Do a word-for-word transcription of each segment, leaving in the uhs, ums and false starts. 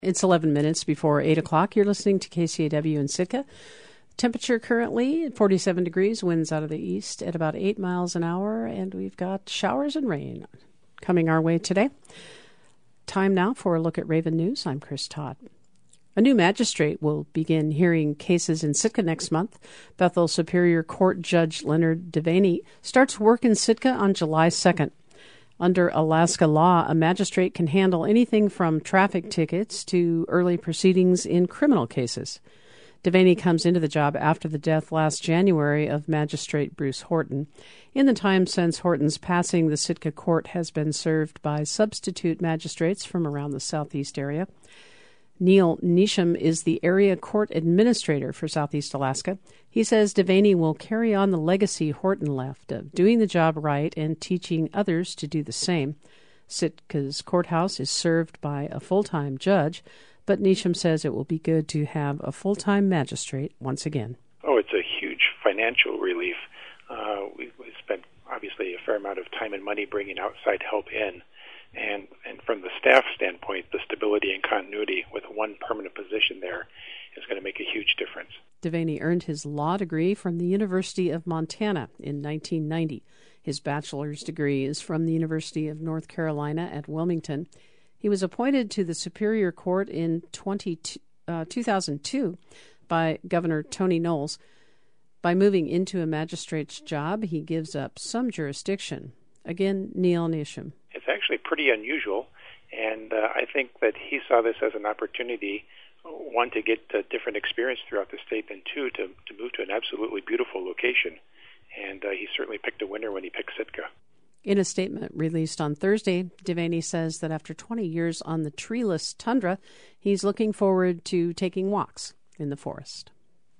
It's eleven minutes before eight o'clock. You're listening to K C A W in Sitka. Temperature currently forty-seven degrees, winds out of the east at about eight miles an hour, and we've got showers and rain coming our way today. Time now for a look at Raven News. I'm Chris Todd. A new magistrate will begin hearing cases in Sitka next month. Bethel Superior Court Judge Leonard Devaney starts work in Sitka on July second. Under Alaska law, a magistrate can handle anything from traffic tickets to early proceedings in criminal cases. Devaney comes into the job after the death last January of Magistrate Bruce Horton. In the time since Horton's passing, the Sitka court has been served by substitute magistrates from around the southeast area. Neil Neesham is the area court administrator for Southeast Alaska. He says Devaney will carry on the legacy Horton left of doing the job right and teaching others to do the same. Sitka's courthouse is served by a full-time judge, but Neesham says it will be good to have a full-time magistrate once again. Oh, it's a huge financial relief. Uh, we, we spent, obviously, a fair amount of time and money bringing outside help in. And and from the staff standpoint, the stability and continuity with one permanent position there is going to make a huge difference. Devaney earned his law degree from the University of Montana in nineteen ninety. His bachelor's degree is from the University of North Carolina at Wilmington. He was appointed to the Superior Court in twenty, uh, two thousand two by Governor Tony Knowles. By moving into a magistrate's job, he gives up some jurisdiction. Again, Neil Neesham. It's actually pretty unusual, and uh, I think that he saw this as an opportunity, one, to get a different experience throughout the state, and two, to, to move to an absolutely beautiful location. And uh, he certainly picked a winner when he picked Sitka. In a statement released on Thursday, Devaney says that after twenty years on the treeless tundra, he's looking forward to taking walks in the forest.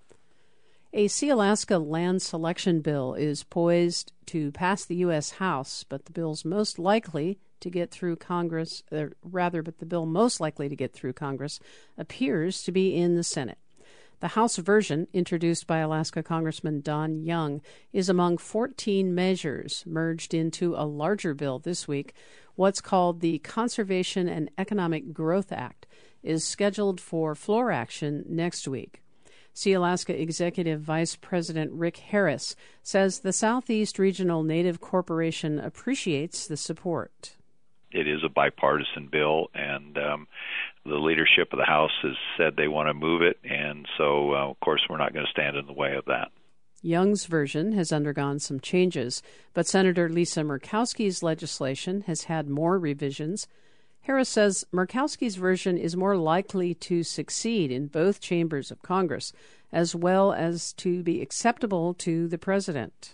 A Sealaska land selection bill is poised to pass the U S House, but the bill's most likely to get through Congress, or rather, but the bill most likely to get through Congress appears to be in the Senate. The House version, introduced by Alaska Congressman Don Young, is among fourteen measures merged into a larger bill this week. What's called the Conservation and Economic Growth Act is scheduled for floor action next week. Sealaska Executive Vice President Rick Harris says the Southeast Regional Native Corporation appreciates the support. It is a bipartisan bill, and um, the leadership of the House has said they want to move it, and so, uh, of course, we're not going to stand in the way of that. Young's version has undergone some changes, but Senator Lisa Murkowski's legislation has had more revisions. Harris says Murkowski's version is more likely to succeed in both chambers of Congress, as well as to be acceptable to the president.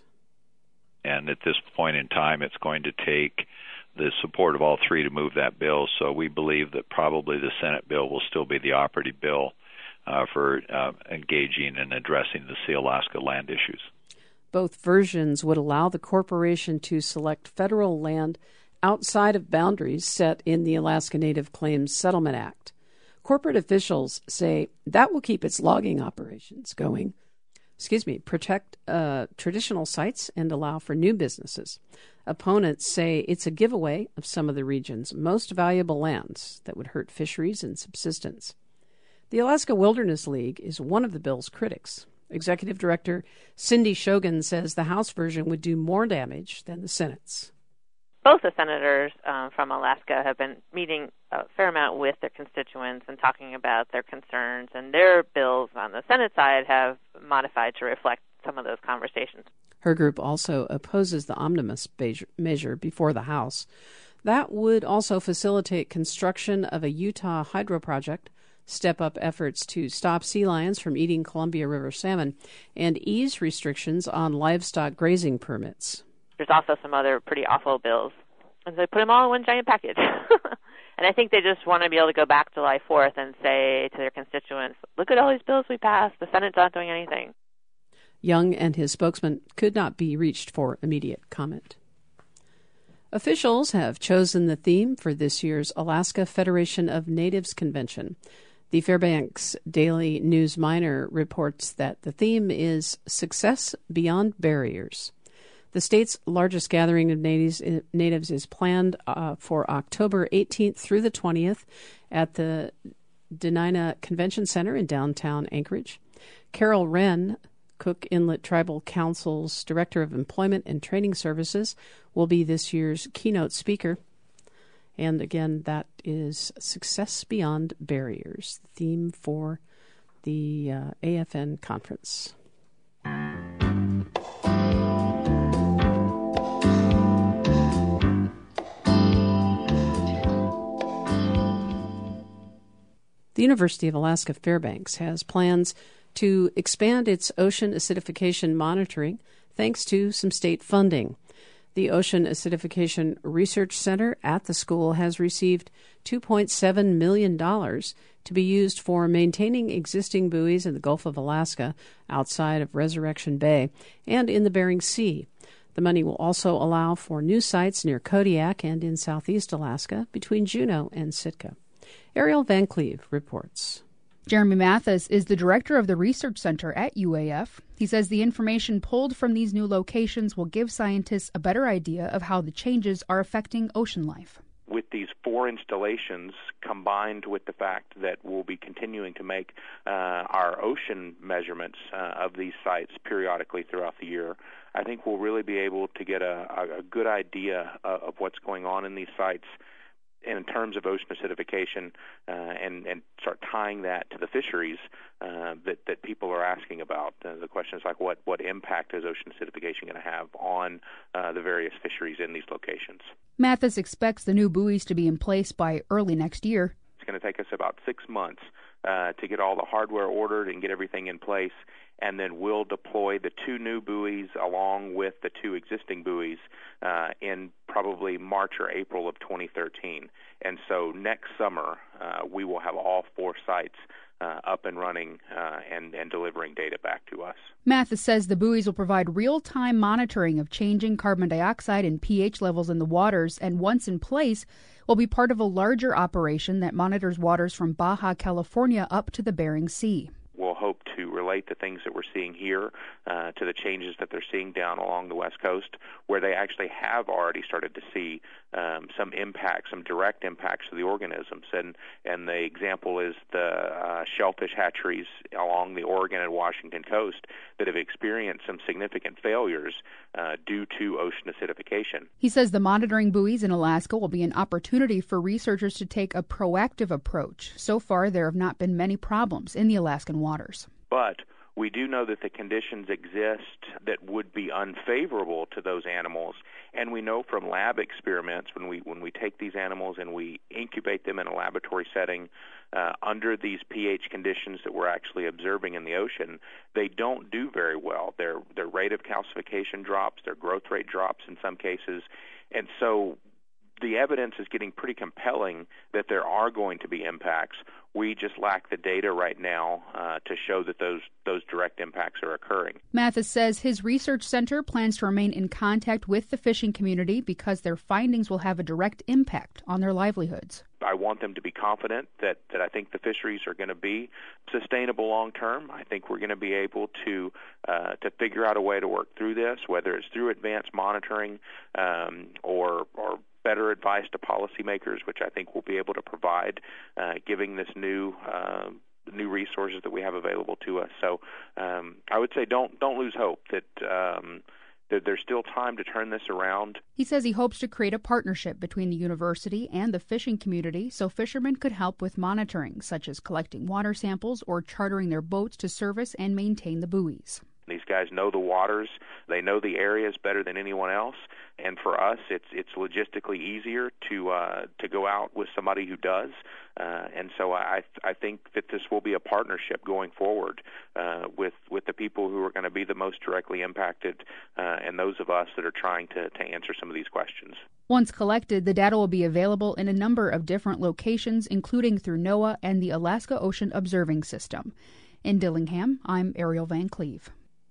And at this point in time, it's going to take the support of all three to move that bill, so we believe that probably the Senate bill will still be the operative bill uh, for uh, engaging and addressing the Sealaska land issues. Both versions would allow the corporation to select federal land outside of boundaries set in the Alaska Native Claims Settlement Act. Corporate officials say that will keep its logging operations going, excuse me, protect uh, traditional sites and allow for new businesses. Opponents say it's a giveaway of some of the region's most valuable lands that would hurt fisheries and subsistence. The Alaska Wilderness League is one of the bill's critics. Executive Director Cindy Shogun says the House version would do more damage than the Senate's. Both the senators um, from Alaska have been meeting a fair amount with their constituents and talking about their concerns, and their bills on the Senate side have modified to reflect some of those conversations. Her group also opposes the omnibus measure before the House. That would also facilitate construction of a Utah hydro project, step up efforts to stop sea lions from eating Columbia River salmon, and ease restrictions on livestock grazing permits. There's also some other pretty awful bills. And so they put them all in one giant package. And I think they just want to be able to go back July fourth and say to their constituents, look at all these bills we passed. The Senate's not doing anything. Young and his spokesman could not be reached for immediate comment. Officials have chosen the theme for this year's Alaska Federation of Natives Convention. The Fairbanks Daily News Miner reports that the theme is Success Beyond Barriers. The state's largest gathering of natives, natives is planned uh, for October eighteenth through the twentieth at the Denina Convention Center in downtown Anchorage. Carol Wren, Cook Inlet Tribal Council's Director of Employment and Training Services, will be this year's keynote speaker. And again, that is Success Beyond Barriers, the theme for the uh, A F N conference. The University of Alaska Fairbanks has plans to expand its ocean acidification monitoring thanks to some state funding. The Ocean Acidification Research Center at the school has received two point seven million dollars to be used for maintaining existing buoys in the Gulf of Alaska outside of Resurrection Bay and in the Bering Sea. The money will also allow for new sites near Kodiak and in southeast Alaska between Juneau and Sitka. Ariel Van Cleve reports. Jeremy Mathis is the director of the Research Center at U A F. He says the information pulled from these new locations will give scientists a better idea of how the changes are affecting ocean life. With these four installations, combined with the fact that we'll be continuing to make uh, our ocean measurements uh, of these sites periodically throughout the year, I think we'll really be able to get a, a good idea of, of what's going on in these sites in terms of ocean acidification, uh, and, and start tying that to the fisheries uh, that, that people are asking about. Uh, the question is like, what, what impact is ocean acidification going to have on uh, the various fisheries in these locations? Mathis expects the new buoys to be in place by early next year. It's going to take us about six months uh, to get all the hardware ordered and get everything in place, and then we'll deploy the two new buoys along with the two existing buoys uh, in probably March or April of twenty thirteen. And so next summer, uh, we will have all four sites uh, up and running uh, and, and delivering data back to us. Mathis says the buoys will provide real-time monitoring of changing carbon dioxide and pH levels in the waters, and once in place, will be part of a larger operation that monitors waters from Baja California up to the Bering Sea. We'll hope to relate the things that we're seeing here uh, to the changes that they're seeing down along the West Coast, where they actually have already started to see um, some impacts, some direct impacts to the organisms. And, and the example is the uh, shellfish hatcheries along the Oregon and Washington coast that have experienced some significant failures uh, due to ocean acidification. He says the monitoring buoys in Alaska will be an opportunity for researchers to take a proactive approach. So far, there have not been many problems in the Alaskan waters. But we do know that the conditions exist that would be unfavorable to those animals, and we know from lab experiments when we when we take these animals and we incubate them in a laboratory setting uh, under these pH conditions that we're actually observing in the ocean, they don't do very well. Their their rate of calcification drops, their growth rate drops in some cases, and so the evidence is getting pretty compelling that there are going to be impacts. We just lack the data right now uh, to show that those those direct impacts are occurring. Mathis says his research center plans to remain in contact with the fishing community because their findings will have a direct impact on their livelihoods. I want them to be confident that, that I think the fisheries are going to be sustainable long term. I think we're going to be able to uh, to figure out a way to work through this, whether it's through advanced monitoring um, or or better advice to policymakers, which I think we'll be able to provide, uh, giving this new uh, new resources that we have available to us. So um, I would say don't don't lose hope that um, that there's still time to turn this around. He says he hopes to create a partnership between the university and the fishing community so fishermen could help with monitoring, such as collecting water samples or chartering their boats to service and maintain the buoys. These guys know the waters, they know the areas better than anyone else, and for us, it's it's logistically easier to uh, to go out with somebody who does, uh, and so I I think that this will be a partnership going forward uh, with with the people who are going to be the most directly impacted, uh, and those of us that are trying to to answer some of these questions. Once collected, the data will be available in a number of different locations, including through NOAA and the Alaska Ocean Observing System. In Dillingham, I'm Ariel Van Cleve.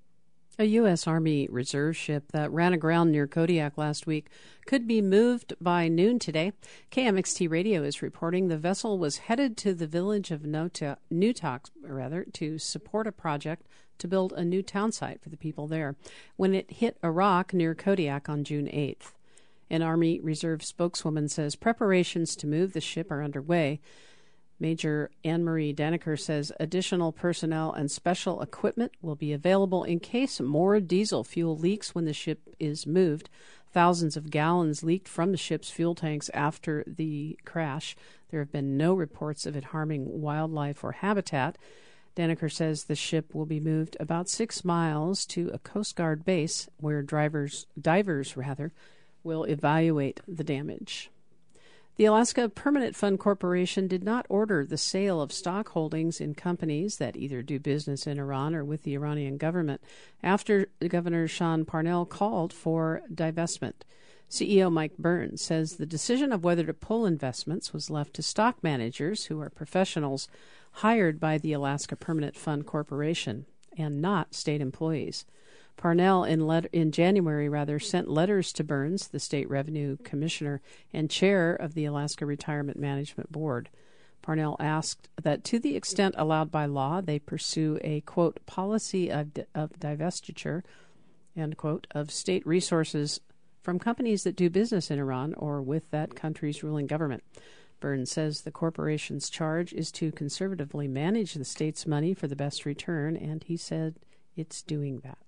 A U S. Army Reserve ship that ran aground near Kodiak last week could be moved by noon today. K M X T Radio is reporting the vessel was headed to the village of Newtok, rather, to support a project to build a new town site for the people there when it hit a rock near Kodiak on June eighth. An Army Reserve spokeswoman says preparations to move the ship are underway. Major Anne-Marie Daniker says additional personnel and special equipment will be available in case more diesel fuel leaks when the ship is moved. Thousands of gallons leaked from the ship's fuel tanks after the crash. There have been no reports of it harming wildlife or habitat. Daniker says the ship will be moved about six miles to a Coast Guard base where drivers, divers rather, will evaluate the damage. The Alaska Permanent Fund Corporation did not order the sale of stock holdings in companies that either do business in Iran or with the Iranian government after Governor Sean Parnell called for divestment. C E O Mike Burns says the decision of whether to pull investments was left to stock managers who are professionals hired by the Alaska Permanent Fund Corporation and not state employees. Parnell, in, let- in January, rather, sent letters to Burns, the state revenue commissioner and chair of the Alaska Retirement Management Board. Parnell asked that to the extent allowed by law, they pursue a, quote, policy of, di- of divestiture, end quote, of state resources from companies that do business in Iran or with that country's ruling government. Burns says the corporation's charge is to conservatively manage the state's money for the best return, and he said it's doing that.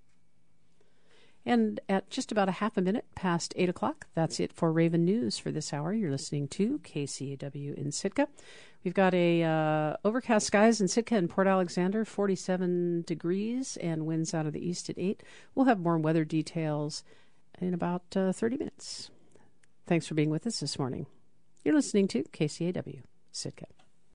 And at just about a half a minute past eight o'clock, that's it for Raven News for this hour. You're listening to K C A W in Sitka. We've got a uh, overcast skies in Sitka and Port Alexander, forty-seven degrees, and winds out of the east at eight. We'll have more weather details in about uh, thirty minutes. Thanks for being with us this morning. You're listening to K C A W Sitka.